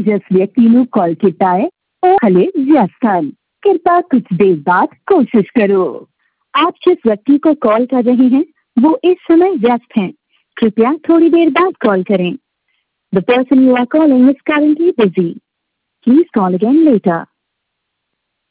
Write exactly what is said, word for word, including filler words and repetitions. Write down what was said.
जिस व्यक्ति ने कॉल किया है वो हले व्यस्त हैं। कृपया कुछ देर बाद कोशिश करो। आप जिस व्यक्ति को कॉल कर रहे हैं वो इस समय व्यस्त हैं। कृपया थोड़ी देर बाद कॉल करें। The person you are calling is currently busy. Please call again later.